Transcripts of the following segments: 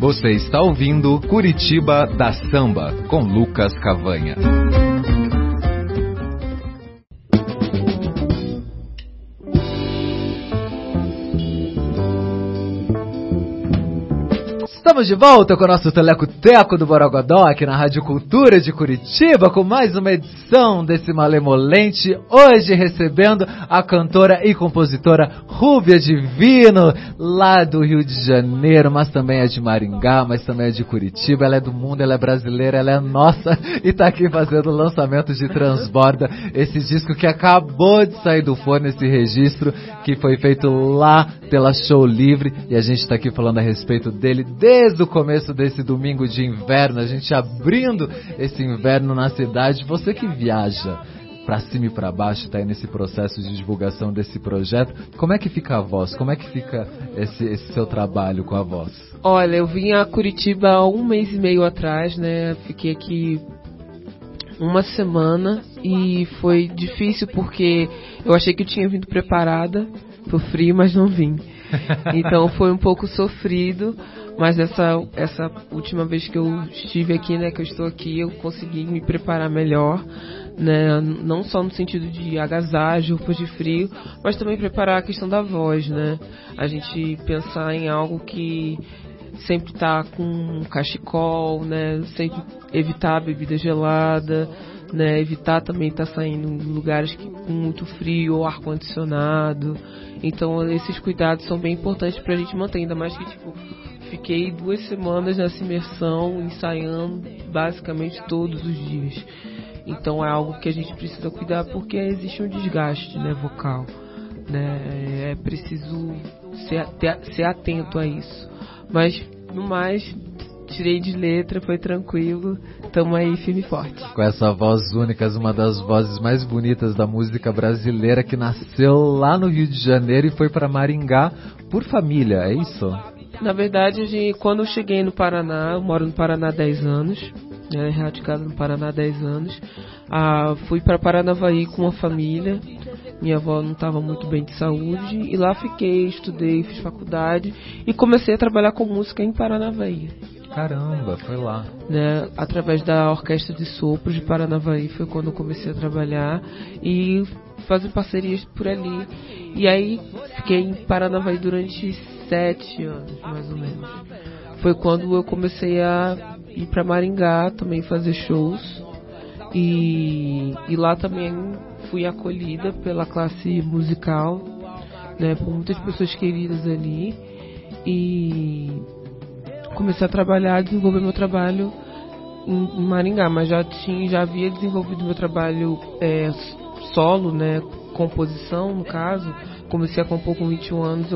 Você está ouvindo Curitiba da Samba, com Lucas Cavanha. Estamos de volta com o nosso Teleco-Teco do Borogodó aqui na Rádio Cultura de Curitiba, com mais uma edição desse Malemolente, hoje recebendo a cantora e compositora Rúbia Divino, lá do Rio de Janeiro, mas também é de Maringá, mas também é de Curitiba. Ela é do mundo, ela é brasileira, ela é nossa, e tá aqui fazendo o lançamento de Transborda, esse disco que acabou de sair do forno, esse registro que foi feito lá pela Show Livre, e a gente tá aqui falando a respeito dele desde o começo desse domingo de inverno, a gente abrindo esse inverno na cidade. Você que viaja pra cima e pra baixo, tá aí nesse processo de divulgação desse projeto, como é que fica a voz? Como é que fica esse seu trabalho com a voz? Olha, eu vim a Curitiba há 1 mês e meio atrás, né? Fiquei aqui uma semana e foi difícil porque eu achei que eu tinha vindo preparada pro frio, mas não vim. Então foi um pouco sofrido, mas essa última vez que eu estive aqui, né, que eu estou aqui, eu consegui me preparar melhor, né, não só no sentido de agasalho, roupas de frio, mas também preparar a questão da voz, né, a gente pensar em algo que sempre tá com cachecol, né, sempre evitar a bebida gelada, né, evitar também estar saindo em lugares com muito frio ou ar-condicionado. Então esses cuidados são bem importantes pra gente manter, ainda mais que fiquei 2 semanas nessa imersão, ensaiando basicamente todos os dias. Então é algo que a gente precisa cuidar porque existe um desgaste, né, vocal, né, é preciso ser atento a isso. Mas no mais, tirei de letra, foi tranquilo, tamo aí firme e forte. Com essa voz única, uma das vozes mais bonitas da música brasileira, que nasceu lá no Rio de Janeiro e foi para Maringá por família, é isso? Na verdade, quando eu cheguei no Paraná, eu moro no Paraná há 10 anos, né, radicado no Paraná há 10 anos, fui para Paranavaí com uma família. Minha avó não estava muito bem de saúde e lá fiquei, estudei, fiz faculdade e comecei a trabalhar com música em Paranavaí. Caramba, foi lá. Né, através da Orquestra de Sopros de Paranavaí foi quando eu comecei a trabalhar e fazer parcerias por ali. E aí fiquei em Paranavaí durante 7 anos, mais ou menos. Foi quando eu comecei a ir para Maringá também fazer shows e lá também fui acolhida pela classe musical, né, por muitas pessoas queridas ali, e comecei a trabalhar, desenvolver meu trabalho em Maringá, mas já havia desenvolvido meu trabalho solo, né, composição no caso. Comecei a compor com 21 anos,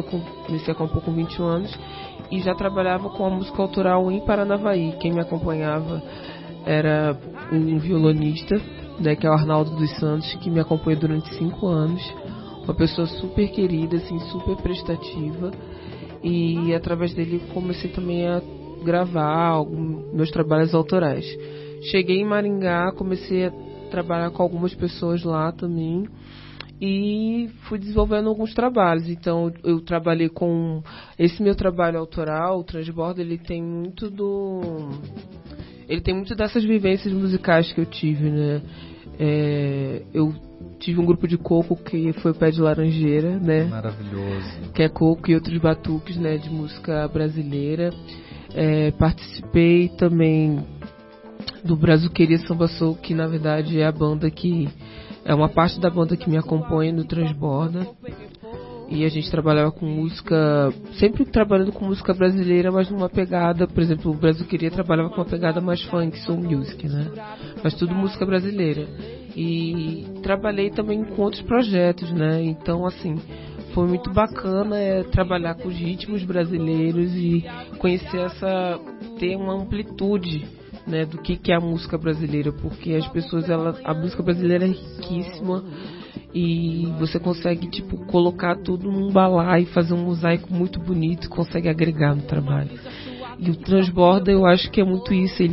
e já trabalhava com a música autoral em Paranavaí. Quem me acompanhava era um violonista, né, que é o Arnaldo dos Santos, que me acompanhou durante 5 anos, uma pessoa super querida, assim, super prestativa, e através dele comecei também a gravar meus trabalhos autorais. Cheguei em Maringá, comecei a trabalhar com algumas pessoas lá também e fui desenvolvendo alguns trabalhos. Então eu trabalhei com esse meu trabalho autoral, o Transborda, ele tem muito dessas vivências musicais que eu tive, né? Eu tive um grupo de coco que foi o Pé de Laranjeira, né? Maravilhoso. Que é coco e outros batuques, né? De música brasileira. Participei também do Brazuqueria Samba Soul, que na verdade é a banda que é uma parte da banda que me acompanha no Transborda. E a gente trabalhava com música, sempre trabalhando com música brasileira, mas numa pegada, por exemplo, o Brazuqueria trabalhava com uma pegada mais funk, soul music, né? Mas tudo música brasileira. E trabalhei também com outros projetos, né? Então, assim, foi muito bacana trabalhar com os ritmos brasileiros e conhecer ter uma amplitude, né, do que é a música brasileira, porque as pessoas, a música brasileira é riquíssima e você consegue, colocar tudo num balaio e fazer um mosaico muito bonito, consegue agregar no trabalho. E o Transborda, eu acho que é muito isso, ele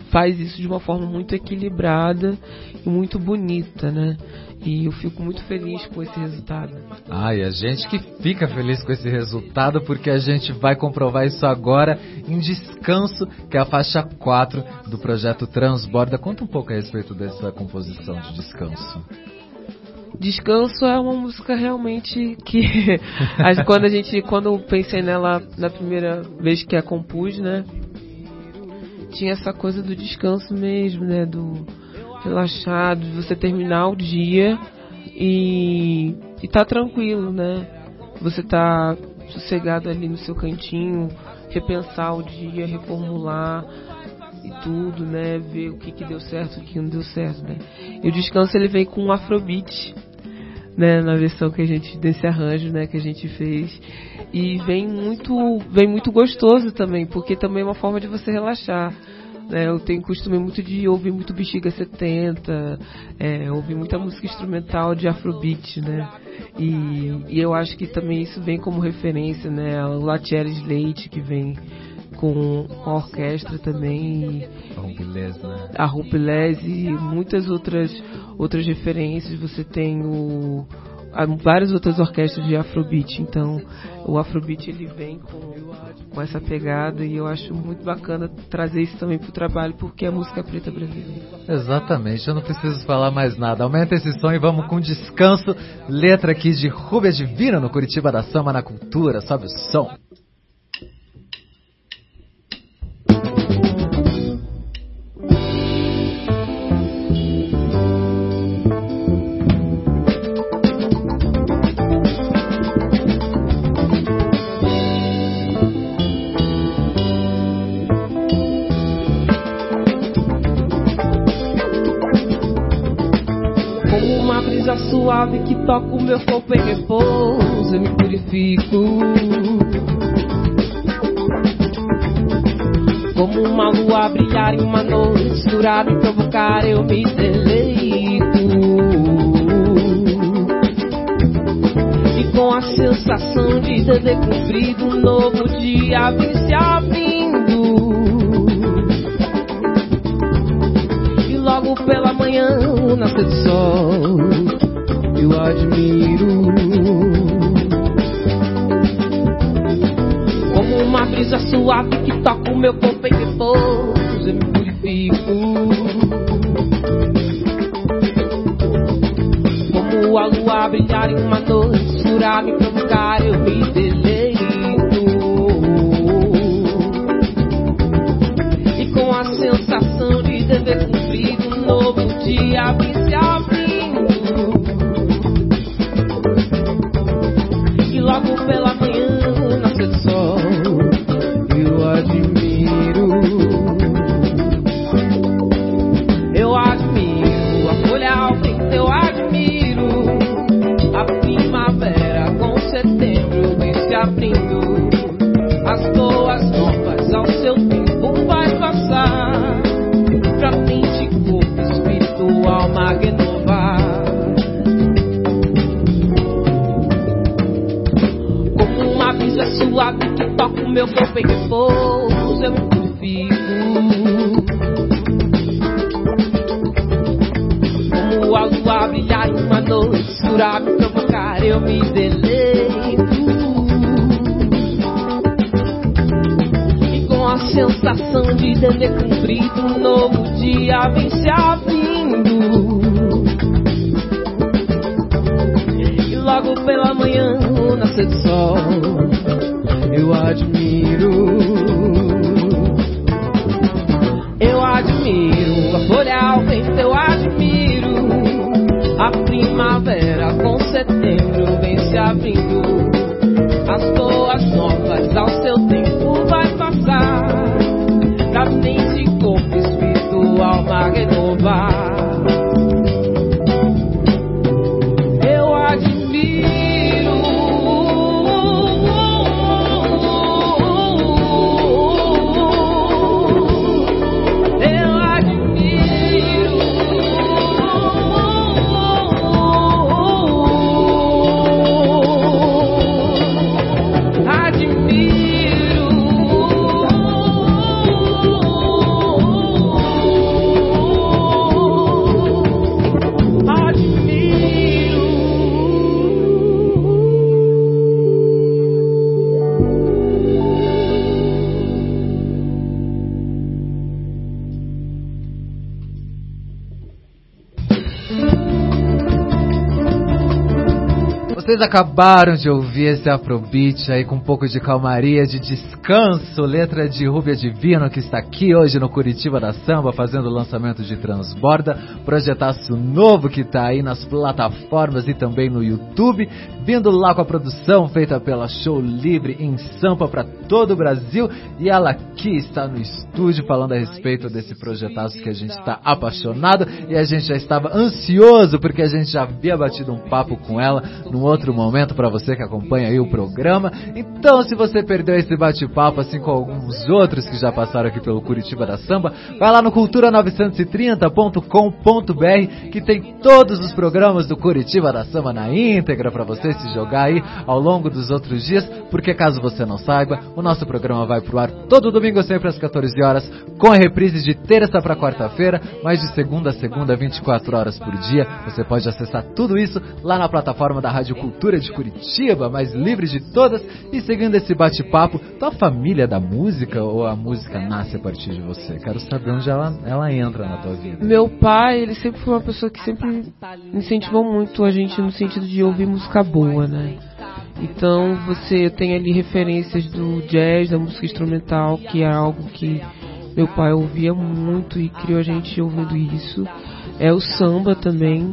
faz isso de uma forma muito equilibrada e muito bonita, né? E eu fico muito feliz com esse resultado. E a gente que fica feliz com esse resultado, porque a gente vai comprovar isso agora em Descanso, que é a faixa 4 do projeto Transborda. Conta um pouco a respeito dessa composição de Descanso. Descanso é uma música realmente que quando eu pensei nela na primeira vez que a compus, né, tinha essa coisa do descanso mesmo, né, do relaxado, de você terminar o dia e tá tranquilo, né, você tá sossegado ali no seu cantinho, repensar o dia, reformular e tudo, né, ver o que deu certo, o que não deu certo, né. E o Descanso, ele vem com um afrobeat, né, na versão desse arranjo, né, que a gente fez, e vem muito gostoso também, porque também é uma forma de você relaxar, né. Eu tenho costume muito de ouvir muito Bexiga 70, ouvir muita música instrumental de afrobeat, né, e eu acho que também isso vem como referência, né, o Latieres Leite, que vem com a orquestra também, a Rupilés e muitas outras referências. Você tem várias outras orquestras de Afrobeat, então o Afrobeat ele vem com essa pegada, e eu acho muito bacana trazer isso também pro trabalho, porque é música preta brasileira. Exatamente, eu não preciso falar mais nada. Aumenta esse som e vamos com Descanso, letra aqui de Rúbia Divina no Curitiba da Samba na Cultura. Sobe o som. Suave que toca o meu corpo em repouso, eu me purifico. Como uma lua a brilhar em uma noite escura e provocar, eu me deleito. E com a sensação de dever cumprido, um novo dia vem se abrindo. E logo pela manhã, o nascer do sol, eu admiro. Como uma brisa suave que toca o meu corpo em repouso, eu me purifico. Como a lua a brilhar em uma noite escura, me provocar, eu me deleito. E com a sensação de dever cumprido, um novo dia vem se abrindo. Logo pela manhã, nascer do sol, eu admiro. Eu admiro a folha ao vento, eu admiro a primavera com setembro vem se abrindo. As boas novas ao seu tempo vai passar, pra mente, corpo, espírito, alma renovar. Suave que toca o meu corpo em repouso, eu me purifico. Como a lua brilhar em uma noite escura, me provocar, eu me deleito. E com a sensação de dever cumprido, um novo dia vem se abrindo. E logo pela manhã, o nascer do sol, eu admiro. Eu admiro a folha ao vento, eu admiro a primavera com setembro vem se abrindo. As boas novas ao seu tempo vai passar, pra mente, corpo, espírito, alma renovar. Eu admiro. Vocês acabaram de ouvir esse Afrobeat aí com um pouco de calmaria, de descanso, letra de Rúbia Divino, que está aqui hoje no Curitiba da Samba, fazendo o lançamento de Transborda, projetaço novo que está aí nas plataformas e também no YouTube, vindo lá com a produção feita pela Show Livre em Sampa para todo o Brasil, e ela aqui está no estúdio falando a respeito desse projetaço que a gente está apaixonado, e a gente já estava ansioso porque a gente já havia batido um papo com ela num outro momento para você que acompanha aí o programa. Então, se você perdeu esse bate-papo, assim como alguns outros que já passaram aqui pelo Curitiba da Samba, vai lá no cultura930.com.br que tem todos os programas do Curitiba da Samba na íntegra para você se jogar aí ao longo dos outros dias, porque caso você não saiba, o nosso programa vai pro ar todo domingo sempre às 14 horas, com a reprise de terça para quarta-feira, mas de segunda a segunda, 24 horas por dia. Você pode acessar tudo isso lá na plataforma da Rádio Cultura de Curitiba, mais livre de todas. E seguindo esse bate-papo, tua família da música ou a música nasce a partir de você? Quero saber onde ela entra na tua vida. Meu pai, ele sempre foi uma pessoa que sempre incentivou muito a gente no sentido de ouvir música boa, né? Então você tem ali referências do jazz, da música instrumental, que é algo que meu pai ouvia muito e criou a gente ouvindo isso. É o samba também.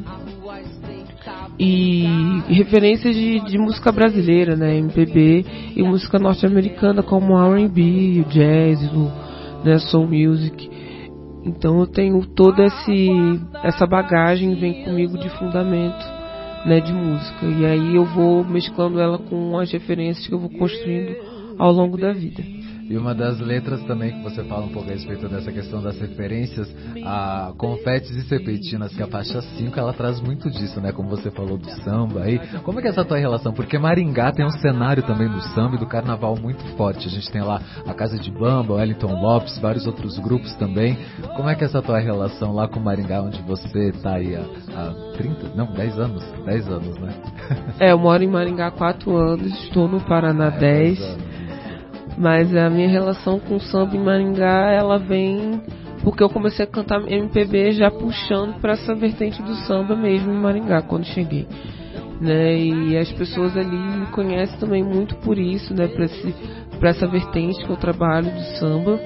E referências de música brasileira, né, MPB, e música norte-americana como R&B, o jazz, né, soul music. Então eu tenho toda essa bagagem, vem comigo de fundamento, né, de música, e aí eu vou mesclando ela com as referências que eu vou construindo ao longo da vida. E uma das letras também que você fala um pouco a respeito dessa questão das referências, a Confetes e Serpentinas, que é a faixa 5, ela traz muito disso, né? Como você falou do samba aí. Como é que é essa tua relação? Porque Maringá tem um cenário também do samba e do carnaval muito forte. A gente tem lá a Casa de Bamba, o Wellington Lopes, vários outros grupos também. Como é que é essa tua relação lá com Maringá, onde você tá aí há 10 anos? 10 anos, né? Eu moro em Maringá há 4 anos, estou no Paraná 10. Mas a minha relação com o samba em Maringá, ela vem porque eu comecei a cantar MPB já puxando para essa vertente do samba mesmo em Maringá, quando cheguei, né? E as pessoas ali me conhecem também muito por isso, né? Para essa vertente que eu trabalho do samba.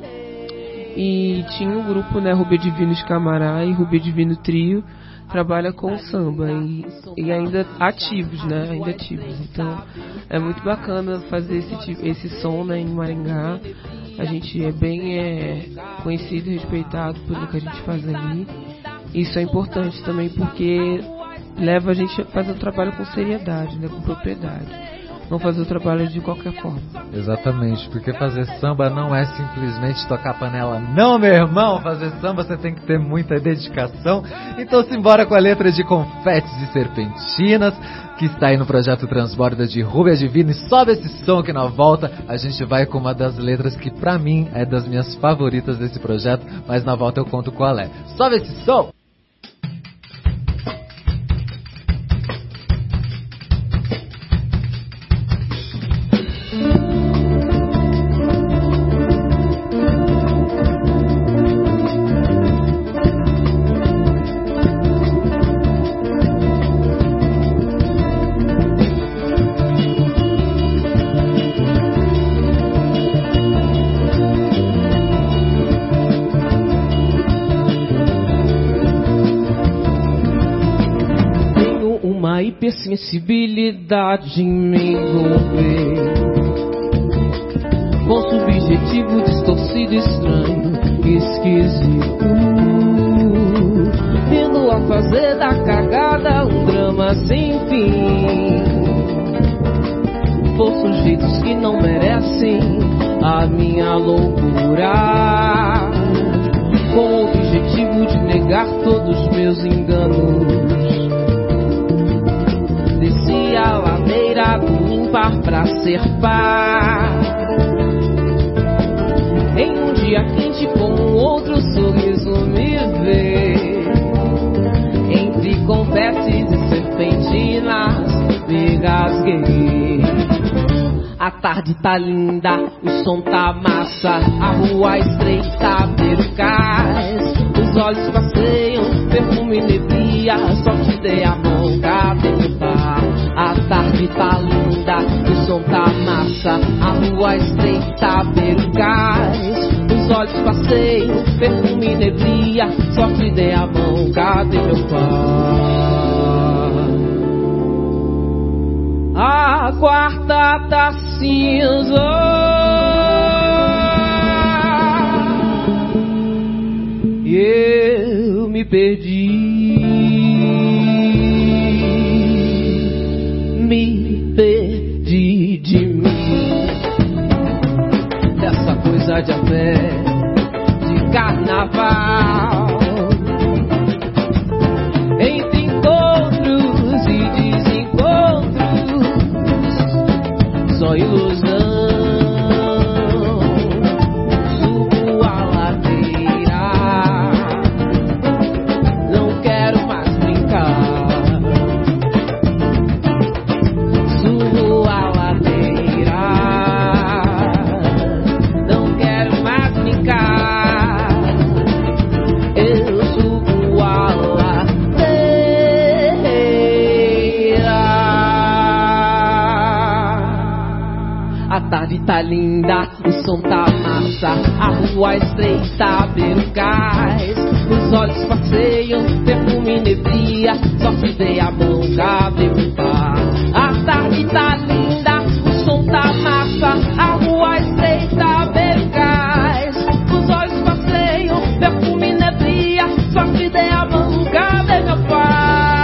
E tinha um grupo, né? Rubia Divino Escamará e Rubia Divino Trio, trabalha com samba e ainda ativos, né? Ainda ativos. Então é muito bacana fazer esse som, né, em Maringá. A gente é bem conhecido e respeitado pelo que a gente faz ali. Isso é importante também porque leva a gente a fazer o trabalho com seriedade, né, com propriedade. Não fazer o trabalho de qualquer forma. Exatamente, porque fazer samba não é simplesmente tocar panela. Não, meu irmão, fazer samba você tem que ter muita dedicação. Então simbora com a letra de Confetes e Serpentinas, que está aí no projeto Transborda de Rúbia Divino. E sobe esse som que na volta a gente vai com uma das letras que pra mim é das minhas favoritas desse projeto, mas na volta eu conto qual é. Sobe esse som! Hipersensibilidade em me envolver com subjetivo distorcido, estranho, esquisito, vindo a fazer da cagada um drama sem fim, por sujeitos que não merecem a minha loucura, com o objetivo de negar todos meus enganos. Desci a ladeira do ímpar pra ser par, em um dia quente com um outro sorriso me ver, entre confetes e serpentinas me gasguei. A tarde tá linda, o som tá massa, a rua estreita, percais, os olhos passeiam, perfume neblia, só te dei a mão, cadê o bar? A tá linda, o som tá massa, a rua estreita, beira o gás. Os olhos passeiam, perfume neblia, só te dei a mão, cadê meu pai? A quarta tá cinza, eu me perdi. Me perdi de mim, dessa coisa de até de carnaval, entre encontros e desencontros, só ilusão. Subo a ladeira, não quero mais brincar. A tarde tá linda, o som tá massa, a rua estreita, beira o gás. Os olhos passeiam, perfume neblia, só te dei a mão, cadê meu pai? A tarde tá linda, o som tá massa, a rua estreita, beira o gás. Os olhos passeiam, perfume neblia, só te dei a mão, cadê meu pai?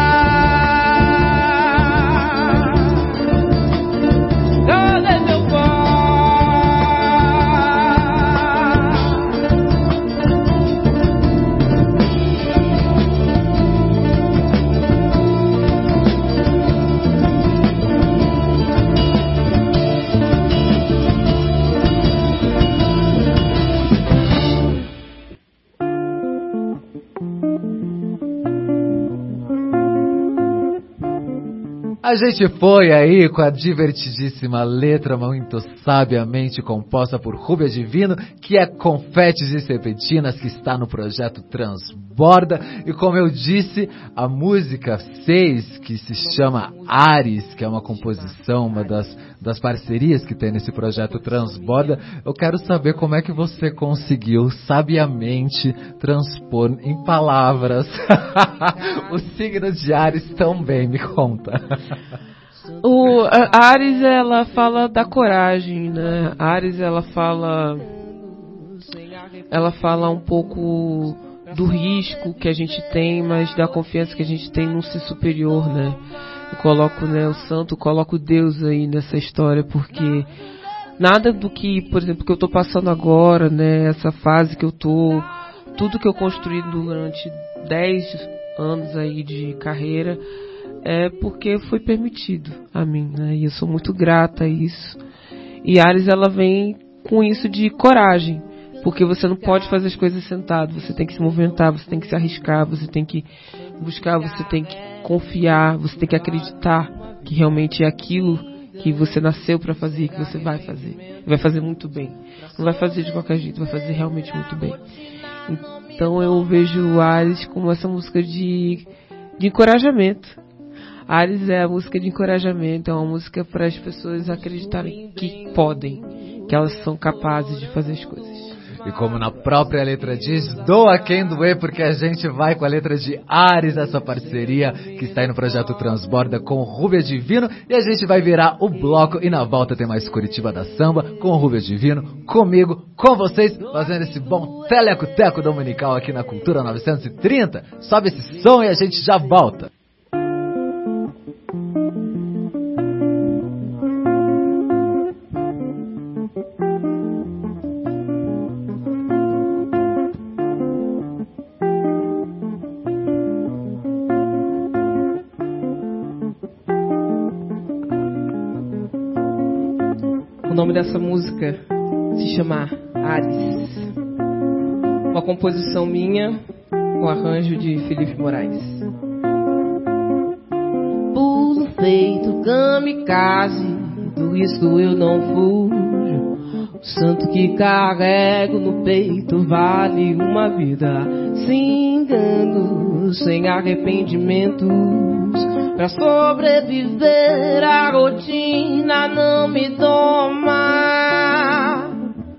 Cadê meu pai? A gente foi aí com a divertidíssima letra muito sabiamente composta por Rúbia Divino, que é Confetes e Serpentinas, que está no projeto Transborda. E como eu disse, a música 6, que se chama Ares, que é uma composição, uma das parcerias que tem nesse projeto Transborda, eu quero saber como é que você conseguiu sabiamente transpor em palavras o signo de Ares tão bem, me conta. A Ares, ela fala da coragem, né? A Ares, ela fala um pouco do risco que a gente tem, mas da confiança que a gente tem num ser superior, né? Eu coloco, né, o santo, coloco Deus aí nessa história, porque nada do que, por exemplo, que eu tô passando agora, né, essa fase que eu tô, tudo que eu construí durante 10 anos aí de carreira, é porque foi permitido a mim, né? E eu sou muito grata a isso. E Ares, ela vem com isso de coragem, porque você não pode fazer as coisas sentado, você tem que se movimentar, você tem que se arriscar, você tem que buscar, você tem que confiar, você tem que acreditar que realmente é aquilo que você nasceu para fazer, que você vai fazer. Vai fazer muito bem. Não vai fazer de qualquer jeito, vai fazer realmente muito bem. Então eu vejo Ares como essa música de encorajamento. Ares é a música de encorajamento, é uma música para as pessoas acreditarem que podem, que elas são capazes de fazer as coisas. E como na própria letra diz, doa quem doer, porque a gente vai com a letra de Ares, essa parceria que está aí no projeto Transborda com Rúbia Divino, e a gente vai virar o bloco e na volta tem mais Curitiba da Samba com Rúbia Divino, comigo, com vocês, fazendo esse bom teleco-teco dominical aqui na Cultura 930. Sobe esse som e a gente já volta. O nome dessa música se chama Ares. Uma composição minha com arranjo de Felipe Moraes. Pulo feito kamikaze, do risco eu não fujo. santo que carrego no peito vale uma vida. Sem enganos, sem arrependimentos, pra sobreviver a rotina não me toma.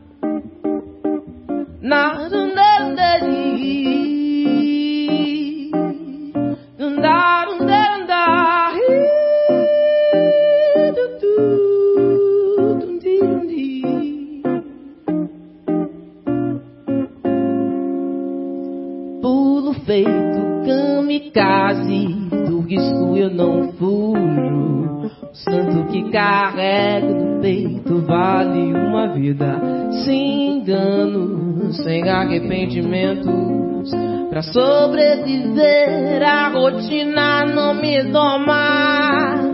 Pulo feito kamikaze, do risco eu não fujo. O santo que carrego no peito vale uma vida. Sem engano, sem arrependimentos, pra sobreviver a rotina não me doma.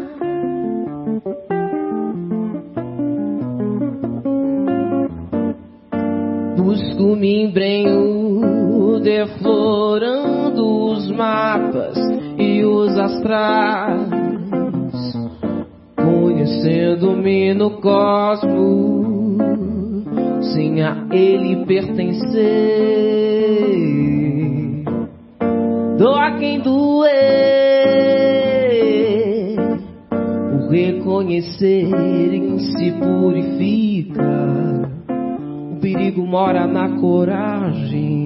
Busco me embrenho, deflorando os mapas e os astrais, conhecendo-me no cosmos, sem a ele pertencer. Doa quem doer, o reconhecer em se purifica. O perigo mora na coragem.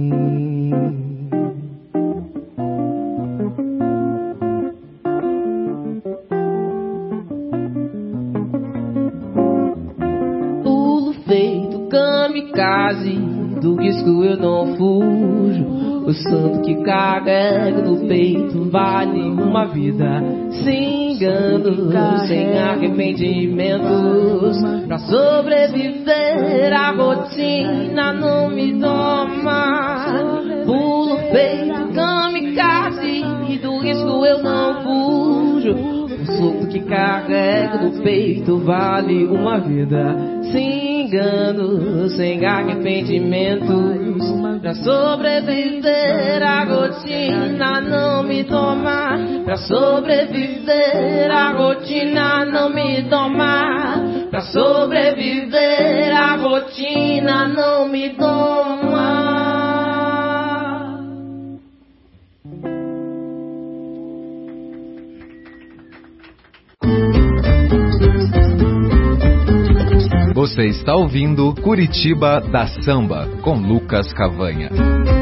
Pulo feito kamikaze, do risco eu não fujo. O santo que carrego no peito vale uma vida. Sem enganos, sem arrependimentos, pra sobreviver a rotina não me toma. Pulo feito kamikaze, do risco eu não fujo. O santo que carrego no peito vale uma vida. Sem enganos, sem arrependimentos, pra sobreviver a rotina não me toma. Pra sobreviver a rotina não me toma. Pra sobreviver a rotina não me toma. Você está ouvindo Curitiba da Samba, com Lucas Cavanha.